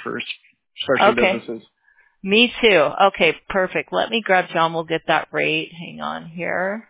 for searching Okay. businesses. Me too. Okay, perfect. Let me grab John. We'll get that rate. Hang on here.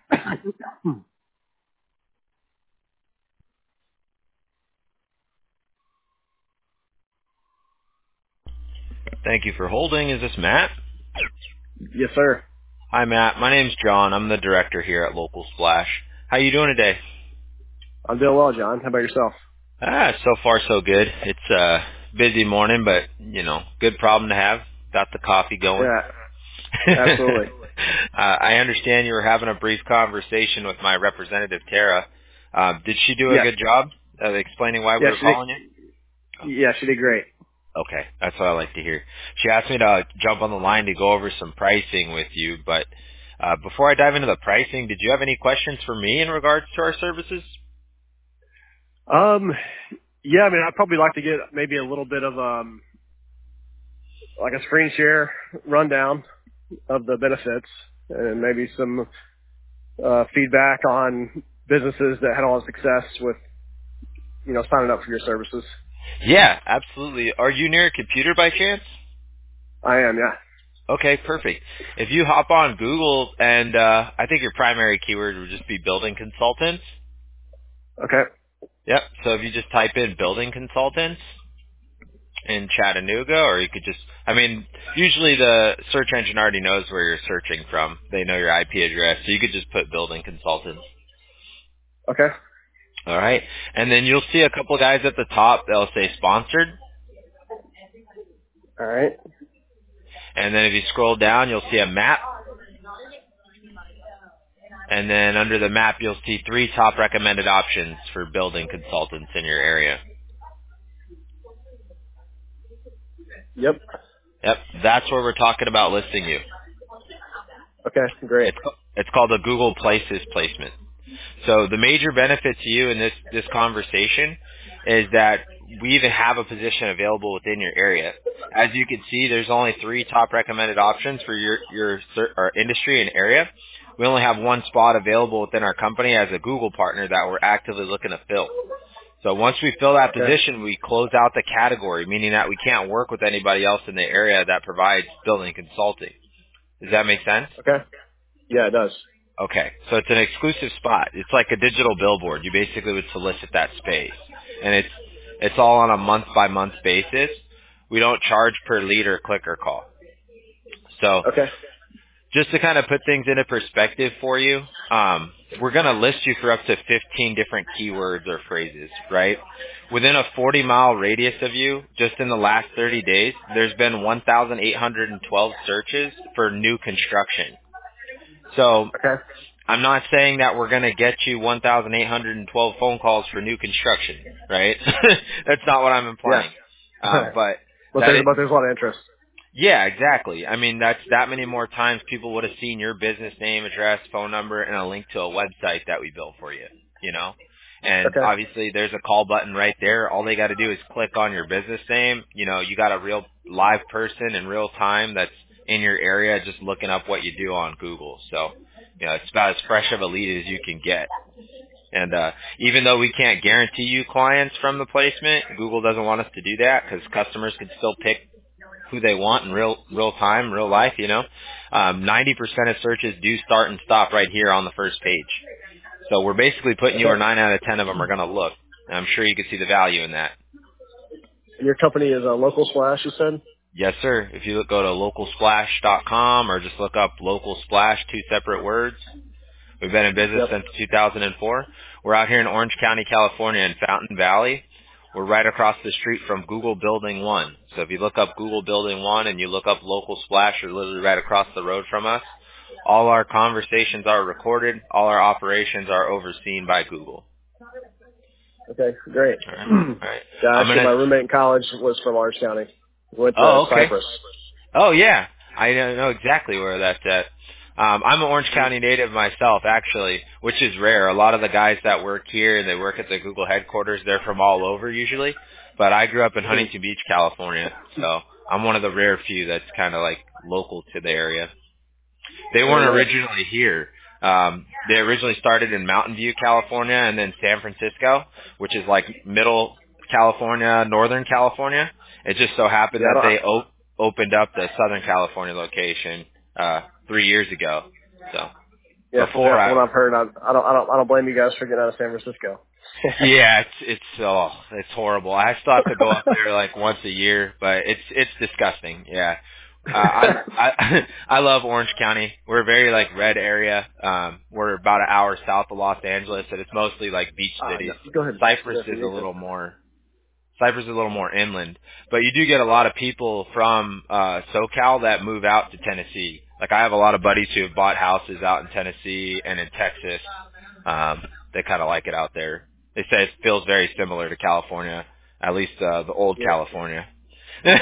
Thank you for holding. Is this Matt? Yes, sir. Hi, Matt. My name's John. I'm the director here at Local Splash. How you doing today? I'm doing well, John. How about yourself? So far so good. It's a busy morning, but, good problem to have. Got the coffee going. Yeah, absolutely. I understand you were having a brief conversation with my representative, Tara. Did she do a Yes. good job of explaining why we Yeah, were calling you? she did great. Okay, that's what I like to hear. She asked me to jump on the line to go over some pricing with you, but before I dive into the pricing, did you have any questions for me in regards to our services? Yeah, I mean, I'd probably like to get maybe a little bit of like a screen share rundown of the benefits and maybe some feedback on businesses that had a lot of success with, signing up for your services. Yeah, absolutely. Are you near a computer by chance? I am, yeah. Okay, perfect. If you hop on Google and I think your primary keyword would just be building consultants. Okay. Yep. So if you just type in building consultants in Chattanooga, or you could just, usually the search engine already knows where you're searching from. They know your IP address, so you could just put building consultants. Okay. All right. And then you'll see a couple guys at the top. They'll say sponsored. All right. And then if you scroll down, you'll see a map. And then under the map, you'll see 3 top recommended options for building consultants in your area. Yep. Yep. That's where we're talking about listing you. Okay, great. It's called a Google Places placement. So the major benefit to you in this conversation is that we even have a position available within your area. As you can see, there's only 3 top recommended options for our industry and area. We only have 1 spot available within our company as a Google partner that we're actively looking to fill. So once we fill that Okay. position, we close out the category, meaning that we can't work with anybody else in the area that provides building consulting. Does that make sense? Okay. Yeah, it does. Okay, so it's an exclusive spot. It's like a digital billboard. You basically would solicit that space, and it's all on a month-by-month basis. We don't charge per lead or click or call. So Okay. just to kind of put things into perspective for you, we're going to list you for up to 15 different keywords or phrases, right? Within a 40-mile radius of you, just in the last 30 days, there's been 1,812 searches for new construction. So Okay. I'm not saying that we're going to get you 1,812 phone calls for new construction, right? That's not what I'm Yeah. implying. But but that is, there's a lot of interest. yeah, exactly. That's that many more times people would have seen your business name, address, phone number, and a link to a website that we built for you, And Okay. obviously there's a call button right there. All they got to do is click on your business name. You got a real live person in real time that's in your area just looking up what you do on Google. So, it's about as fresh of a lead as you can get. And even though we can't guarantee you clients from the placement, Google doesn't want us to do that because customers can still pick who they want in real time, real life, 90% of searches do start and stop right here on the first page. So we're basically putting you where Okay. 9 out of 10 of them are going to look. And I'm sure you can see the value in that. Your company is a Local Splash, you said? Yes, sir. If you go to localsplash.com or just look up Local Splash, 2 separate words. We've been in business Yep. since 2004. We're out here in Orange County, California in Fountain Valley. We're right across the street from Google Building 1. So if you look up Google Building 1 and you look up Local Splash, you're literally right across the road from us. All our conversations are recorded. All our operations are overseen by Google. Okay, great. All right. All right. Yeah, I'm actually, gonna. my roommate in college was from Orange County. Went to Oh, okay. Cypress. Oh, yeah. I know exactly where that's at. I'm an Orange County native myself, actually, which is rare. A lot of the guys that work here and they work at the Google headquarters, they're from all over usually. But I grew up in Huntington Beach, California, so I'm one of the rare few that's kind of like local to the area. They Very weren't nice. originally here. They originally started in Mountain View, California, and then San Francisco, which is like middle California, Northern California. It just so happened that they opened up the Southern California location 3 years ago. So Yeah, before that's what I've heard. I don't blame you guys for getting out of San Francisco. yeah, it's horrible. I still have to go up there like once a year, but it's disgusting. Yeah. I love Orange County. We're a very like red area. We're about an hour south of Los Angeles, and it's mostly like beach cities. No, go ahead. Cypress is a little more inland, but you do get a lot of people from SoCal that move out to Tennessee. Like I have a lot of buddies who have bought houses out in Tennessee and in Texas. They kind of like it out there. They say it feels very similar to California, at least the old California. The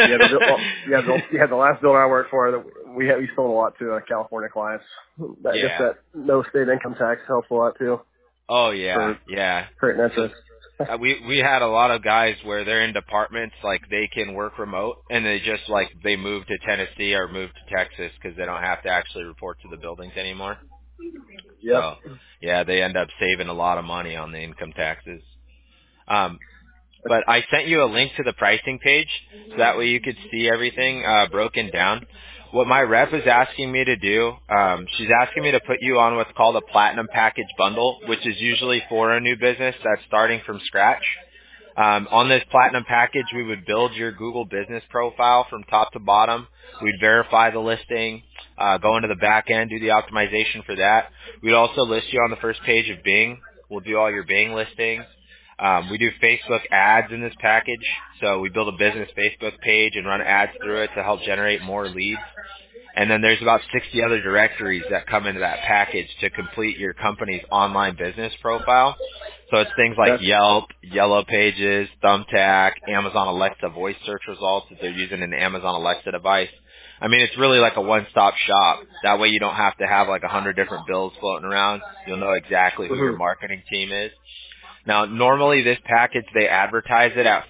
last builder I worked for, we sold a lot to California clients. Just that no state income tax helps a lot too. Oh yeah, Creating interest. We had a lot of guys where they're in departments like they can work remote, and they move to Tennessee or move to Texas because they don't have to actually report to the buildings anymore. Yep. So yeah, they end up saving a lot of money on the income taxes. But I sent you a link to the pricing page, so that way you could see everything broken down. What my rep is asking me to do, she's asking me to put you on what's called a platinum package bundle, which is usually for a new business that's starting from scratch. On this platinum package, we would build your Google business profile from top to bottom. We'd verify the listing, go into the back end, do the optimization for that. We'd also list you on the first page of Bing. We'll do all your Bing listings. We do Facebook ads in this package. So we build a business Facebook page and run ads through it to help generate more leads. And then there's about 60 other directories that come into that package to complete your company's online business profile. So it's things like Yelp, Yellow Pages, Thumbtack, Amazon Alexa voice search results if they're using an Amazon Alexa device. I mean, it's really like a one-stop shop. That way you don't have to have like 100 different bills floating around. You'll know exactly who your marketing team is. Now, normally this package, they advertise it at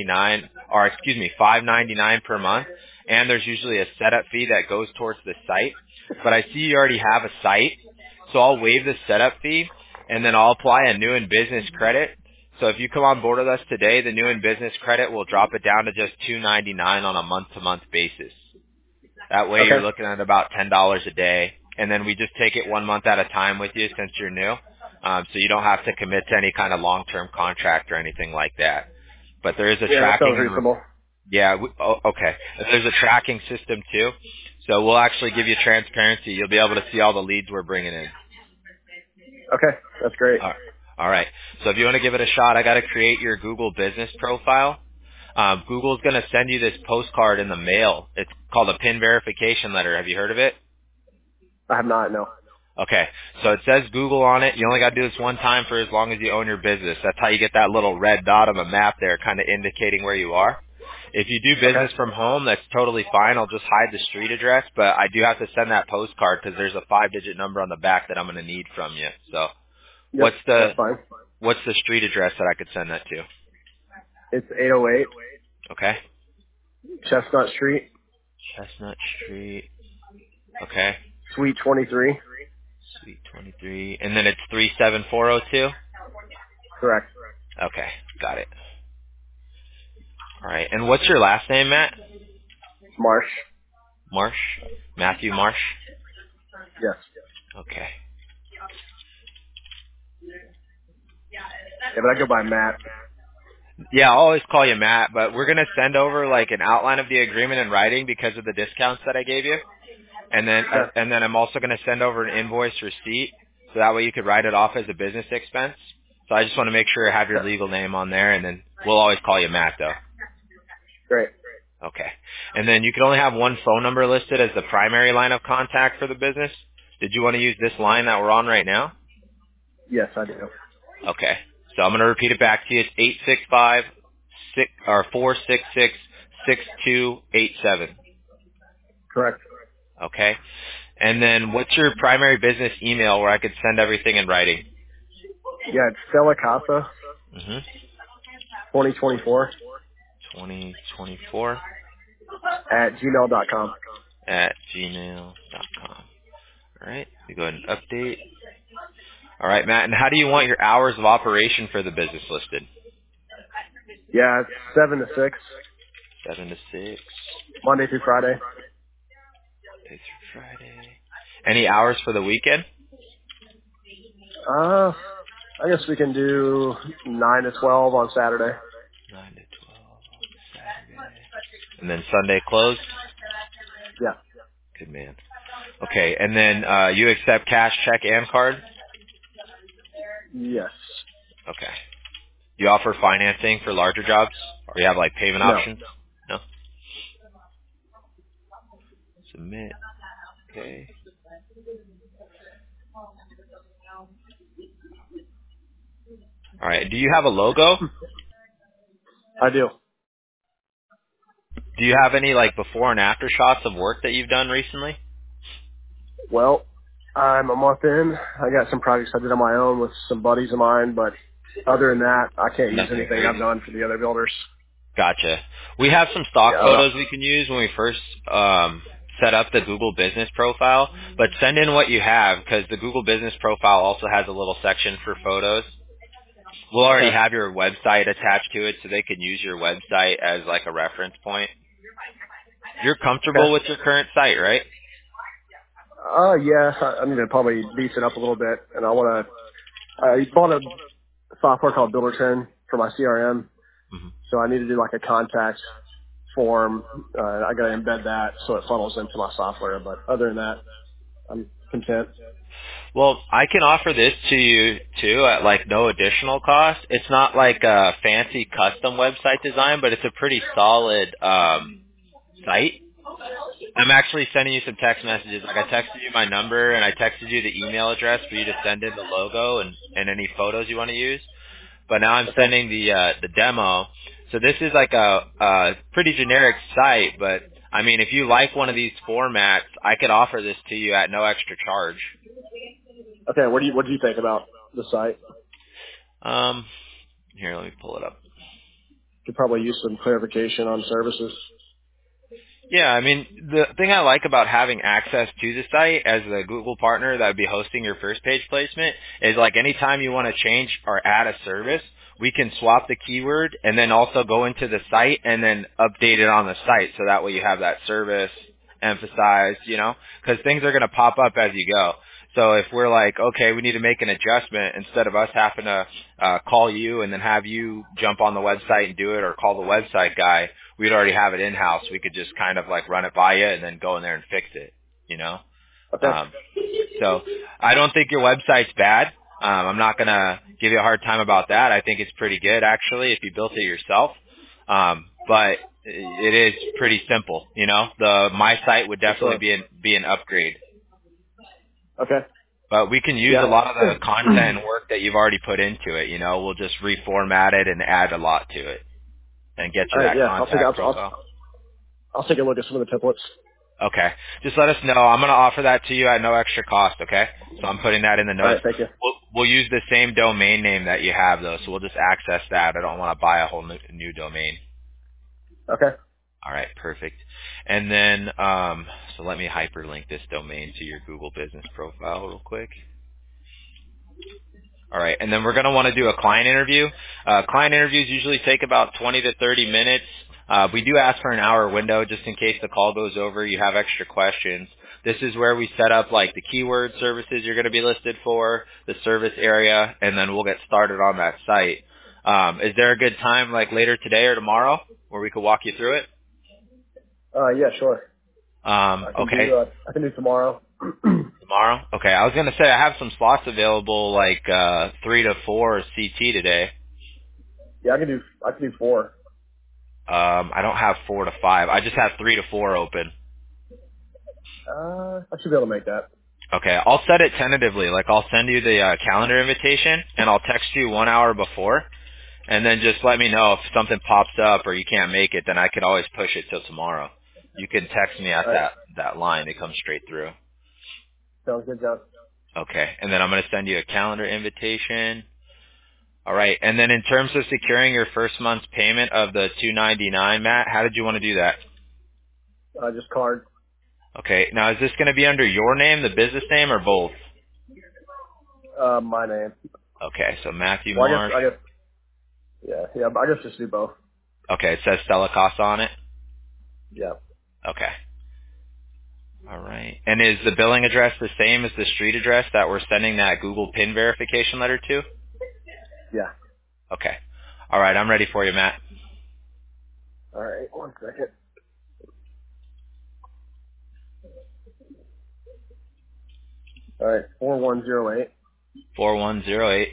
$5.99 per month, and there's usually a setup fee that goes towards the site. But I see you already have a site, so I'll waive the setup fee, and then I'll apply a new in business credit. So if you come on board with us today, the new in business credit will drop it down to just $2.99 on a month-to-month basis. That way you're looking at about $10 a day, and then we just take it 1 month at a time with you since you're new. So you don't have to commit to any kind of long-term contract or anything like that. But there is a tracking. That sounds reasonable. Okay. There's a tracking system too. So we'll actually give you transparency. You'll be able to see all the leads we're bringing in. Okay, that's great. All right. So if you want to give it a shot, I got to create your Google business profile. Google's going to send you this postcard in the mail. It's called a PIN verification letter. Have you heard of it? I have not, no. Okay, so it says Google on it. You only got to do this one time for as long as you own your business. That's how you get that little red dot on the map there, kind of indicating where you are. If you do business from home, that's totally fine. I'll just hide the street address, but I do have to send that postcard because there's a 5-digit number on the back that I'm going to need from you. So, what's the street address that I could send that to? It's 808. Okay. Chestnut Street. Chestnut Street. Okay. Suite 23. Suite 23. And then it's 37402? Correct. Okay, got it. All right. And what's your last name, Matt? Marsh. Marsh? Matthew Marsh? Yes. Okay. Yeah, but I go by Matt. Yeah, I'll always call you Matt, but we're going to send over like an outline of the agreement in writing because of the discounts that I gave you. And then I'm also going to send over an invoice receipt so that way you could write it off as a business expense. So I just want to make sure I have your legal name on there, and then we'll always call you Matt, though. Great. Okay. And then you can only have one phone number listed as the primary line of contact for the business. Did you want to use this line that we're on right now? Yes, I do. Okay. So I'm going to repeat it back to you. It's 466-6287. Correct. Okay. And then what's your primary business email where I could send everything in writing? Yeah, it's Stella Casa. 2024. 2024. At gmail.com. At gmail.com. All right. We go ahead and update. All right, Matt. And how do you want your hours of operation for the business listed? Yeah, it's 7 to 6, 7 to 6, Monday through Friday. Monday through Friday. Any hours for the weekend? I guess we can do 9 to 12 on Saturday. 9 to 12 Saturday. And then Sunday closed? Yeah. Good man. Okay, and then you accept cash, check, and card? Yes. Okay. You offer financing for larger jobs? Or you have like payment No. options? No? Submit. Okay. All right. Do you have a logo? I do. Do you have any like before and after shots of work that you've done recently? Well, I'm a month in. I got some projects I did on my own with some buddies of mine, but other than that, I can't use Nothing anything I've crazy. done for the other builders. Gotcha. We have some stock Yeah, I don't know. photos we can use when we first set up the Google Business Profile, but send in what you have because the Google Business Profile also has a little section for photos. We'll already Okay. have your website attached to it so they can use your website as like a reference point. You're comfortable Okay. with your current site, right? Yeah, I need to probably beef it up a little bit, and I bought a software called Builderton for my CRM, Mhm. so I need to do like a contact form. I got to embed that so it funnels into my software, but other than that, I'm content. Well, I can offer this to you too at like no additional cost. It's not like a fancy custom website design, but it's a pretty solid site. I'm actually sending you some text messages. Like I texted you my number and I texted you the email address for you to send in the logo and any photos you want to use. But now I'm Okay. sending the demo. So this is like a pretty generic site, but I mean if you like one of these formats, I could offer this to you at no extra charge. Okay. What do you think about the site? Here, let me pull it up. Could probably use some clarification on services. Yeah, I mean, the thing I like about having access to the site as a Google partner that would be hosting your first page placement is like anytime you want to change or add a service, we can swap the keyword and then also go into the site and then update it on the site so that way you have that service emphasized, you know, because things are going to pop up as you go. So if we're like, okay, we need to make an adjustment instead of us having to call you and then have you jump on the website and do it or call the website guy, we'd already have it in-house. We could just kind of like run it by you and then go in there and fix it, you know? Okay. So I don't think your website's bad. I'm not going to give you a hard time about that. I think it's pretty good actually if you built it yourself. But it is pretty simple, you know? My site would For definitely sure. be an upgrade. Okay. But we can use a Yeah. lot of the content and work that you've already put into it, you know? We'll just reformat it and add a lot to it and get All you right. that Yeah. contact profile. I'll take a look at some of the templates. Okay. Just let us know. I'm going to offer that to you at no extra cost, okay? So I'm putting that in the All notes. right. Thank you. We'll use the same domain name that you have, though, so we'll just access that. I don't want to buy a whole new domain. Okay. All right, perfect. And then, so let me hyperlink this domain to your Google Business Profile real quick. All right, and then we're going to want to do a client interview. Client interviews usually take about 20 to 30 minutes. We do ask for an hour window just in case the call goes over, you have extra questions. This is where we set up like the keyword services you're going to be listed for, the service area, and then we'll get started on that site. Is there a good time like later today or tomorrow where we could walk you through it? Yeah. Sure. Okay. I can do tomorrow. Tomorrow? Okay. I was going to say I have some slots available like 3 to 4 CT today. Yeah. I can do 4. I don't have 4 to 5. I just have 3 to 4 open. I should be able to make that. Okay. I'll set it tentatively. Like I'll send you the calendar invitation and I'll text you 1 hour before and then just let me know if something pops up or you can't make it, then I can always push it till tomorrow. You can text me at All right. that line. It comes straight through. Sounds good, John. Okay. And then I'm going to send you a calendar invitation. All right. And then in terms of securing your first month's payment of the $299, Matt, how did you want to do that? Just card. Okay. Now, is this going to be under your name, the business name, or both? My name. Okay. So Matthew Well, Marsh. I guess. Yeah. I guess just do both. Okay, it says Stella Casa on it? Yeah. Okay. All right. And is the billing address the same as the street address that we're sending that Google PIN verification letter to? Yeah. Okay. All right, I'm ready for you, Matt. All right. 1 second. All right. 4108 4108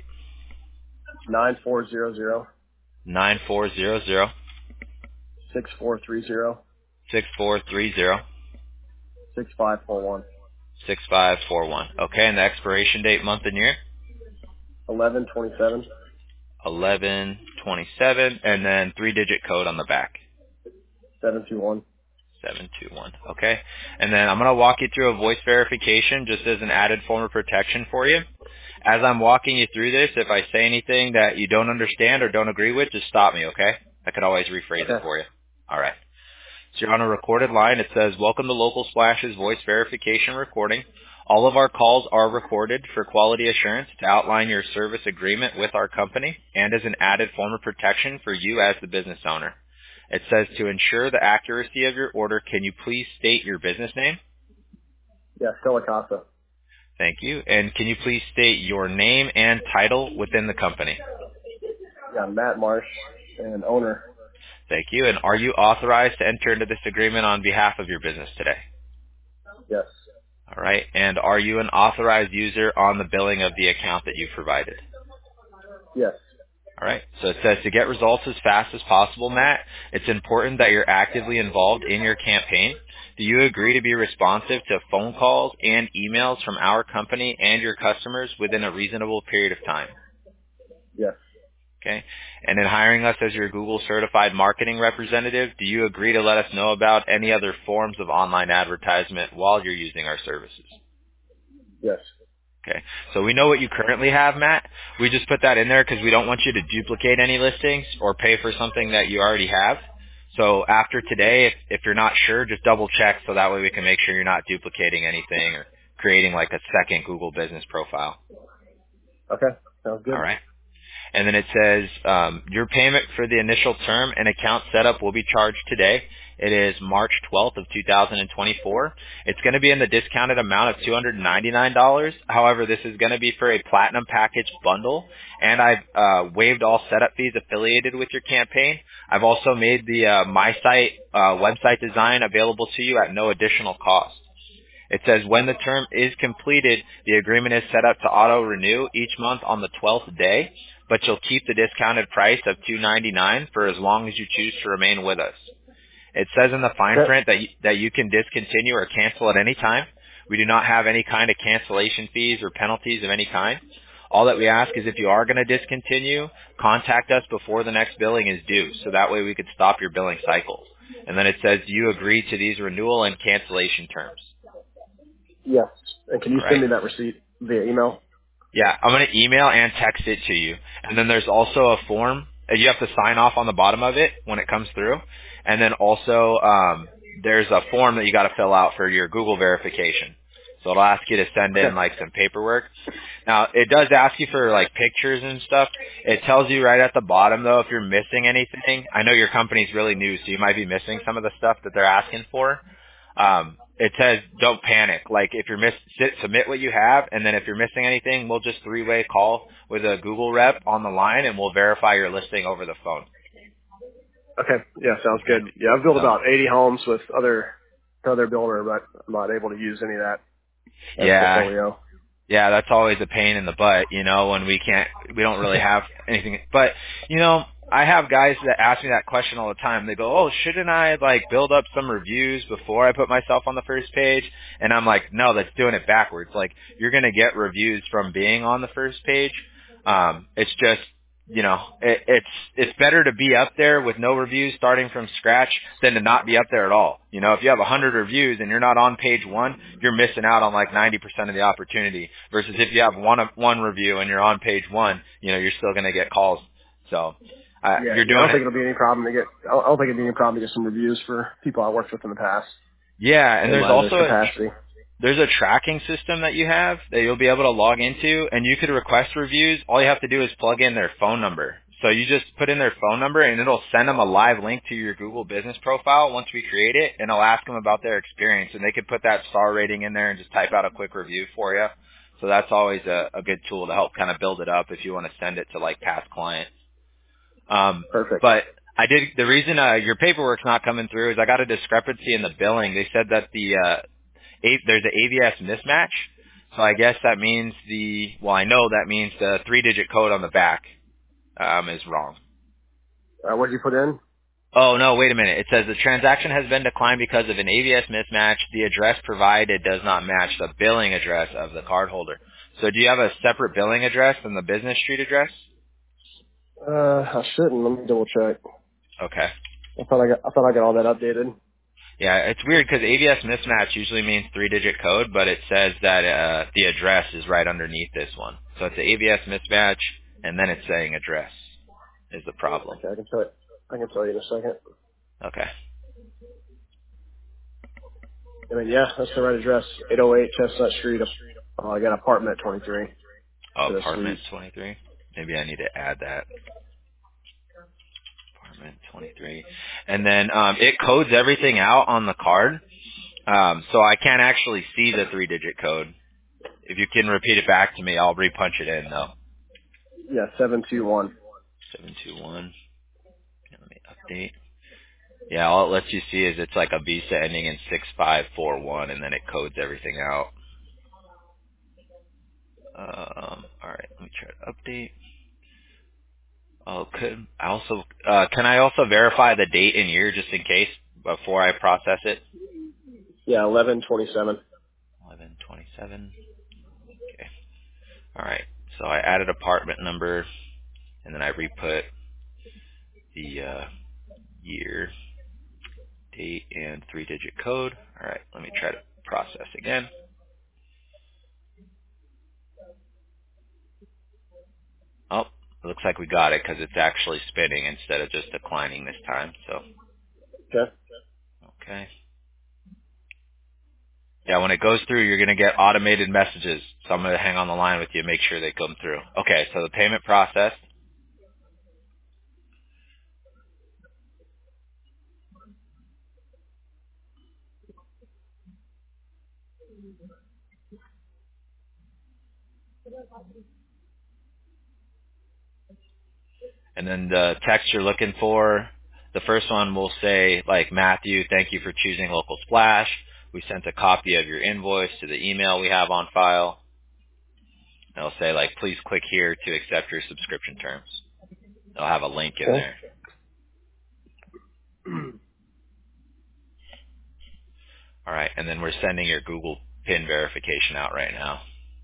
9400 9400 6430 6430 6541 6541. Okay, and the expiration date, month and year? 1127 1127, and then 3-digit code on the back. 721. 721. Okay. And then I'm going to walk you through a voice verification just as an added form of protection for you. As I'm walking you through this, if I say anything that you don't understand or don't agree with, just stop me, okay? I could always rephrase it Okay. for you. All right. So you're on a recorded line. It says, welcome to Local Splash's voice verification recording. All of our calls are recorded for quality assurance to outline your service agreement with our company and as an added form of protection for you as the business owner. It says to ensure the accuracy of your order, can you please state your business name? Yeah, Stella Casa. Thank you. And can you please state your name and title within the company? Yeah, Matt Marsh and owner. Thank you. And are you authorized to enter into this agreement on behalf of your business today? Yes. All right. And are you an authorized user on the billing of the account that you provided? Yes. All right. So it says to get results as fast as possible, Matt, it's important that you're actively involved in your campaign. Do you agree to be responsive to phone calls and emails from our company and your customers within a reasonable period of time? Yes. Okay. And in hiring us as your Google certified marketing representative, do you agree to let us know about any other forms of online advertisement while you're using our services? Yes. Okay. So we know what you currently have, Matt. We just put that in there because we don't want you to duplicate any listings or pay for something that you already have. So after today, if you're not sure, just double check so that way we can make sure you're not duplicating anything or creating like a second Google business profile. Okay. Sounds good. All right. And then it says your payment for the initial term and account setup will be charged today. It is March 12th of 2024. It's going to be in the discounted amount of $299. However, this is going to be for a platinum package bundle, and I've waived all setup fees affiliated with your campaign. I've also made the My Site website design available to you at no additional cost. It says when the term is completed, the agreement is set up to auto-renew each month on the 12th day, but you'll keep the discounted price of $299 for as long as you choose to remain with us. It says in the fine print that you can discontinue or cancel at any time. We do not have any kind of cancellation fees or penalties of any kind. All that we ask is if you are going to discontinue, contact us before the next billing is due, so that way we could stop your billing cycle. And then it says, do you agree to these renewal and cancellation terms? Yes. And can you All send right. me that receipt via email? Yeah, I'm going to email and text it to you. And then there's also a form. You have to sign off on the bottom of it when it comes through. And then also there's a form that you got to fill out for your Google verification. So it'll ask you to send in like some paperwork. Now, it does ask you for like pictures and stuff. It tells you right at the bottom, though, if you're missing anything. I know your company's really new, so you might be missing some of the stuff that they're asking for. It says don't panic. Like if you're submit what you have, and then if you're missing anything, we'll just three-way call with a Google rep on the line, and we'll verify your listing over the phone. Okay. Yeah, sounds good. Yeah, I've built about 80 homes with other builder, but I'm not able to use any of that as portfolio. Yeah, that's always a pain in the butt, when we don't really have anything. But, I have guys that ask me that question all the time. They go, oh, shouldn't I build up some reviews before I put myself on the first page? And I'm like, no, that's doing it backwards. Like, you're going to get reviews from being on the first page. It's just, it's better to be up there with no reviews starting from scratch than to not be up there at all. If you have 100 reviews and you're not on page one, you're missing out on 90% of the opportunity. Versus if you have one review and you're on page one, you're still going to get calls. So you're doing. I don't think it'll be any problem to get. I don't think it'll be any problem to get some reviews for people I worked with in the past. Yeah, and there's also capacity. There's a tracking system that you have that you'll be able to log into, and you could request reviews. All you have to do is plug in their phone number. So you just put in their phone number, and it'll send them a live link to your Google business profile once we create it, and it'll ask them about their experience, and they could put that star rating in there and just type out a quick review for you. So that's always a good tool to help kind of build it up if you want to send it to like past clients. Perfect. But the reason your paperwork's not coming through is I got a discrepancy in the billing. They said that there's an AVS mismatch. So I guess that means I know that means the 3-digit code on the back is wrong. What did you put in? Oh, no, wait a minute. It says the transaction has been declined because of an AVS mismatch. The address provided does not match the billing address of the cardholder. So do you have a separate billing address than the business street address? I shouldn't. Let me double check. Okay. I thought I got all that updated. Yeah, it's weird because AVS mismatch usually means 3-digit code, but it says that the address is right underneath this one. So it's an AVS mismatch, and then it's saying address is the problem. Okay, I can tell you in a second. Okay. I mean, yeah, that's the right address. 808 Chestnut Street. I got apartment 23. Oh, To the apartment suite. 23. Maybe I need to add that. Apartment 23. And then it codes everything out on the card, so I can't actually see the 3-digit code. If you can repeat it back to me, I'll repunch it in, though. Yeah, 721. 721. Let me update. Yeah, all it lets you see is it's like a Visa ending in 6541, and then it codes everything out. All right, let me try to update. Can I also verify the date and year just in case before I process it? Yeah, 1127. 1127. Okay. All right. So I added apartment number, and then I re-put the year, date, and 3-digit code. All right. Let me try to process again. Oh, it looks like we got it because it's actually spinning instead of just declining this time. So, Okay. okay. Yeah, when it goes through, you're going to get automated messages. So I'm going to hang on the line with you and make sure they come through. Okay, so the payment processed. And then the text you're looking for, the first one will say, like, Matthew, thank you for choosing Local Splash. We sent a copy of your invoice to the email we have on file. And it'll say, like, please click here to accept your subscription terms. It'll have a link in there. All right, and then we're sending your Google PIN verification out right now.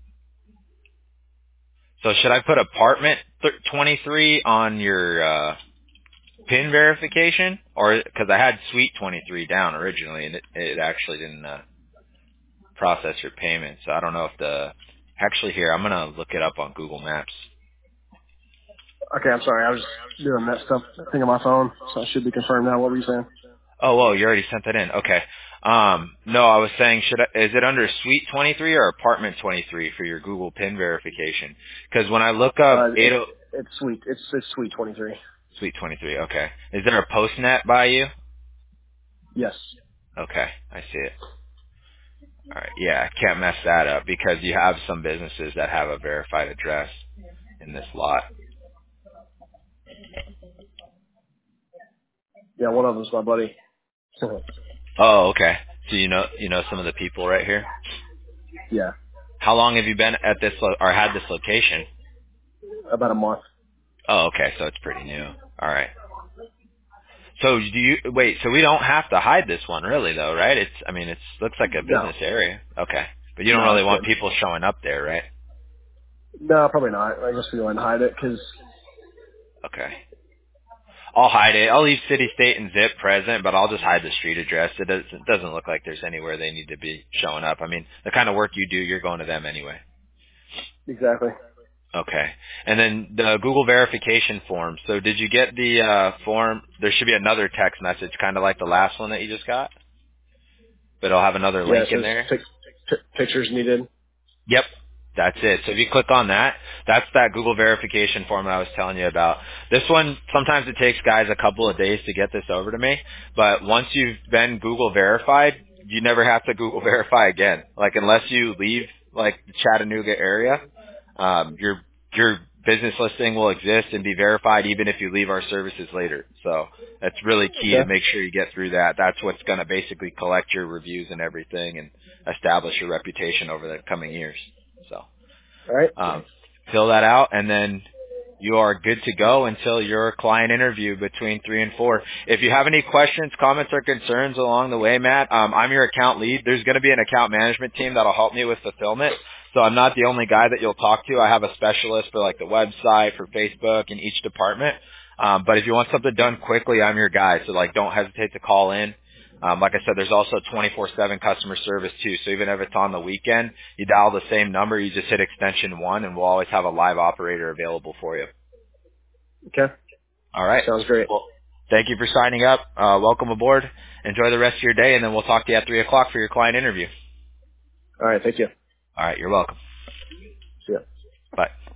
So should I put apartment 23 on your PIN verification? Or because I had suite 23 down originally, and it actually didn't process your payment. So I don't know if actually here, I'm going to look it up on Google Maps. Okay, I'm sorry. I was doing that stuff thing on my phone, so I should be confirmed now. What were you saying? Oh, whoa, you already sent that in. Okay. No, I was saying, is it under Suite 23 or Apartment 23 for your Google PIN verification? Because when I look up It's sweet. It's Suite 23. Suite 23, okay. Is there a postnet by you? Yes. Okay, I see it. All right, yeah, can't mess that up because you have some businesses that have a verified address in this lot. Yeah, one of them's my buddy. Oh, okay. So you know some of the people right here. Yeah, How long have you been at this or had this location? about a month. Oh, okay, so it's pretty new. All right. So so we don't have to hide this one really though, right? It looks like a No. business area. Okay. But you don't No, really it's want good. people showing up there, right? No, probably not. I guess we go ahead and hide it because. Okay. I'll hide it. I'll leave city, state, and zip present, but I'll just hide the street address. It doesn't look like there's anywhere they need to be showing up. I mean, the kind of work you do, you're going to them anyway. Exactly. Okay. And then the Google verification form. So did you get the form? There should be another text message, kind of like the last one that you just got, but it'll have another Yeah, link it in says there. pictures needed. Yep. That's it. So if you click on that, that's that Google verification form that I was telling you about. This one, sometimes it takes guys a couple of days to get this over to me, but once you've been Google verified, you never have to Google verify again. Like unless you leave like the Chattanooga area, your business listing will exist and be verified even if you leave our services later. So that's really key to Okay. make sure you get through that. That's what's going to basically collect your reviews and everything and establish your reputation over the coming years. So All right. fill that out, and then you are good to go until your client interview between 3 and 4. If you have any questions, comments, or concerns along the way, Matt, I'm your account lead. There's going to be an account management team that'll help me with fulfillment. So I'm not the only guy that you'll talk to. I have a specialist for like the website, for Facebook, in each department. But if you want something done quickly, I'm your guy. So like don't hesitate to call in. Like I said, there's also 24/7 customer service too. So even if it's on the weekend, you dial the same number, you just hit extension 1, and we'll always have a live operator available for you. Okay. All right. Sounds great. Well, thank you for signing up. Welcome aboard. Enjoy the rest of your day, and then we'll talk to you at 3 o'clock for your client interview. All right. Thank you. All right. You're welcome. See ya. Bye.